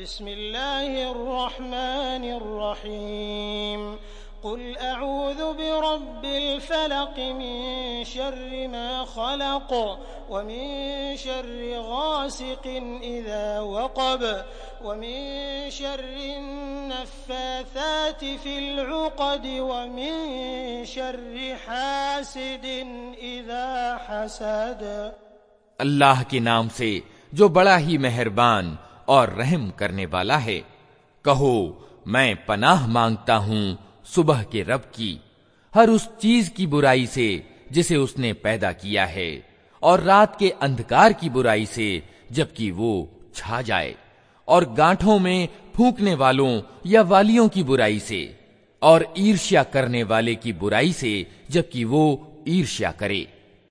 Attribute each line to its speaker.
Speaker 1: बिस्मिल्लाहिर्रहमानिर्रहीम कुल अऊज़ु बिरब्बिल फलक़ मिन शर्रि मा खलक़ व मिन शर्रि गासिक़िन इज़ा वक़ब व मिन शर्रिन नफ़्फ़ाथाति फ़िल उक़द व मिन शर्रि हासिदिन इज़ा हसद।
Speaker 2: अल्लाह के नाम से जो बड़ा ही मेहरबान और रहम करने वाला है। कहो, मैं पनाह मांगता हूँ सुबह के रब की, हर उस चीज की बुराई से जिसे उसने पैदा किया है, और रात के अंधकार की बुराई से जबकि वो छा जाए, और गांठों में फूंकने वालों या वालियों की बुराई से, और ईर्ष्या करने वाले की बुराई से जबकि वो ईर्ष्या करे।